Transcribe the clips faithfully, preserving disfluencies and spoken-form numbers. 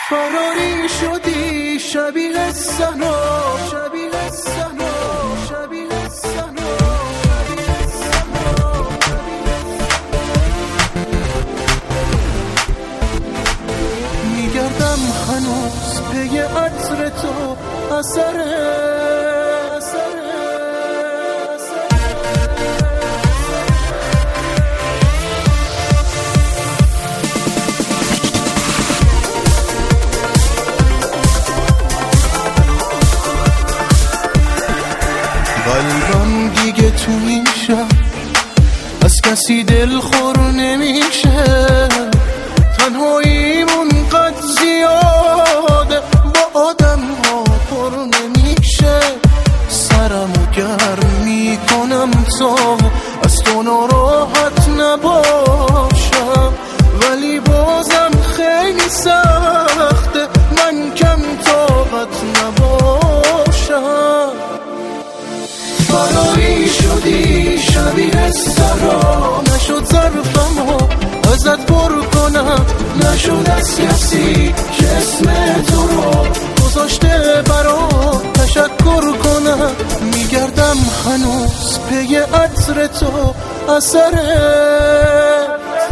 فراری شدی شبیه سنا، شبیه سنا، شبیه سنا. میگردم هنوز پی عطر تو، اثره قلبم دیگه تو این شب از کسی دلخور نمیشه، تنهاییمون قد زیاده با آدم ها پر نمیشه. سرمو گرم میکنم تا از تو ناراحت نباشم، ولی بازم خیلی سخته من کم طاقت نباشم. فراری شدی شبیه سرا، نشد ظرفمو ازت پر کنم، نشد از کسی که اسم تو رو گذاشته برات تشکر کنم. میگردم هنوز پی عطر تو، اثره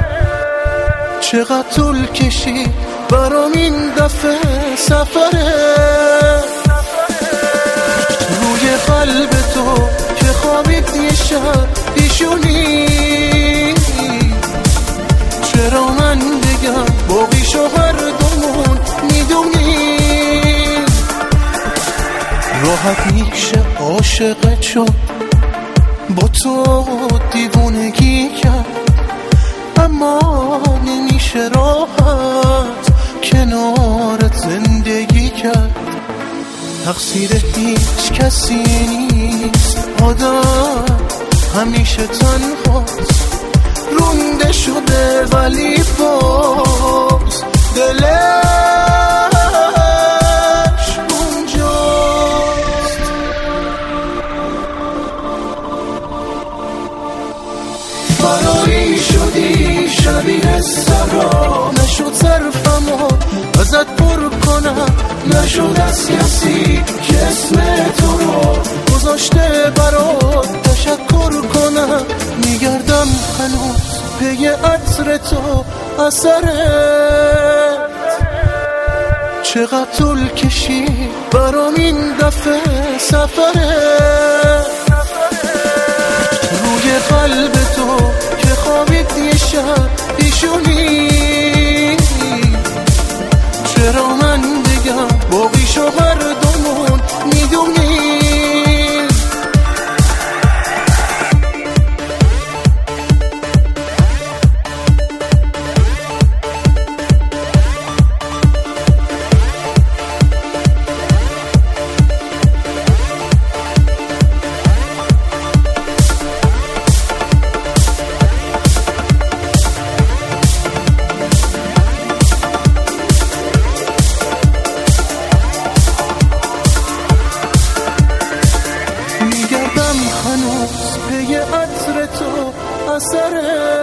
چقدر طول کشید برام این دفعه سفره. روی قلب تو که خوابید یه شب پیشونی، چرا من بگم باقی شوهر دومون میدونی. راحت میشه عاشقت شد، با تو دیوونگی کرد، اما نمیشه راحت کنارت زندگی کرد. تقصیر هیچ کسی نیست، آدم همیشه تنهاست، رونده شده ولی باز دلش اونجاست. فراری شدی شبیه سرا، نشد ظرفمو ازت پر کنم، نشد از کسی که اسم تو رو گذاشته برات تشکر کنم. میگردم هنوز پی عطر تو، اثره چقدر طول کشید برام این دفعه سفره. روی قلب تو که خوابید یه شب پیشونی، چرا من بگم باقی شوهر دومون میدونی. هنوز پی عطر تو، اثره